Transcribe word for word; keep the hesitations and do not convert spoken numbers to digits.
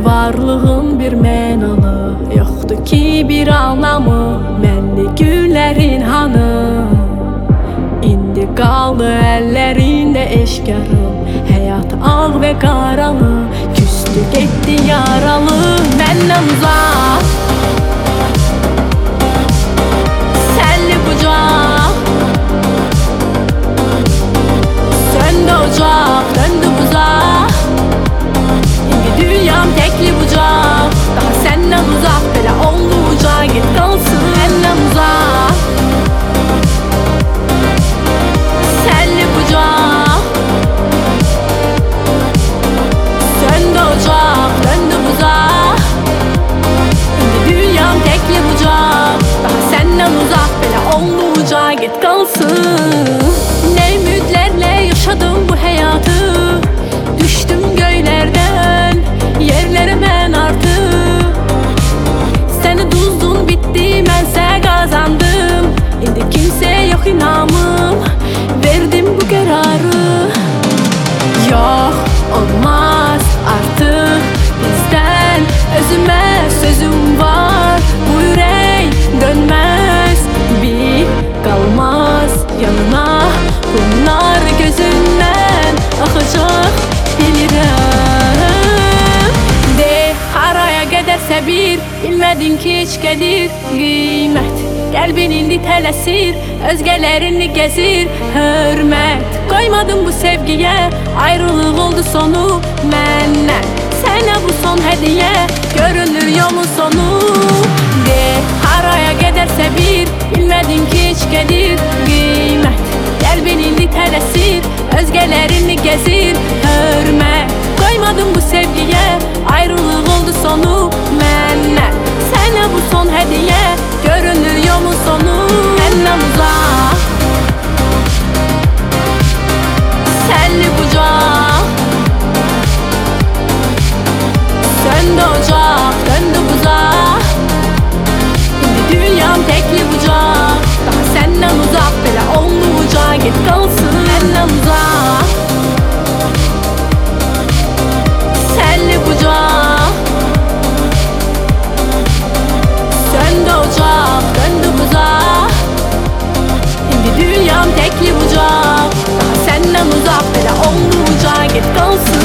varlığın bir mənalı, yoxdur ki bir anlamı. Mənli günlərin hanı? İndi qaldı əllərində eşqarım. Həyat ağ və qaralı, küstü getdi yaralı. Məndən uzaq, sənli bucaq, söndü ocaq, döndü buzaq. İndi dünyam tekli bucaq, daha səndən uzaq, belə oldu ucaq. Get qalsın məndən uzaq, sənli bucaq, söndü ocaq, döndü buzaq. İndi dünyam tekli bucaq, daha səndən uzaq, belə oldu ucaq. Get qalsın. Ne ümidlərlə yaşadım bu həyatı, düşdüm göylərdən yerlərə mən artıq. Səni duzdun, bitdi, mənsə qazandım. İndi kimsə yox inamım, verdim bu qərarı. Yox, olmaz artıq bizdən, özümə sözüm var. Bu ürək dönməz, bir qalmaz yanına. Bunlar gözündən axacaq bilirəm. De haraya qədərsə bir, bilmədin ki heç qədir qiymət. Qəlbin indi tələsir, özgələrini gəzir hörmət. Qoymadım bu sevgiyə, ayrılıq oldu sonu məndən. Sənə bu son hədiyyə, görünür yolun sonu. De haraya qədərsə bir, bilmədin ki heç qədir qiymət. Qəlbin indi tələsir, özgələrini gəzir hörmət. Qoymadım bu sevgiyə, ayrılıq oldu sonu məndən. Sənə bu son hədiyyə, görünür yolun sonu. Məndən uzaq, sənli bucaq, söndü ocaq, döndü buzaq. İndi dünyam tekli bucaq, daha səndən uzaq, belə oldu ucaq. Get qalsın məndən uzaq, sənli bucaq, söndü ocaq, döndü buzaq. İndi dünyam tekli bucaq, daha səndən uzaq, belə oldu ucaq. Get qalsın.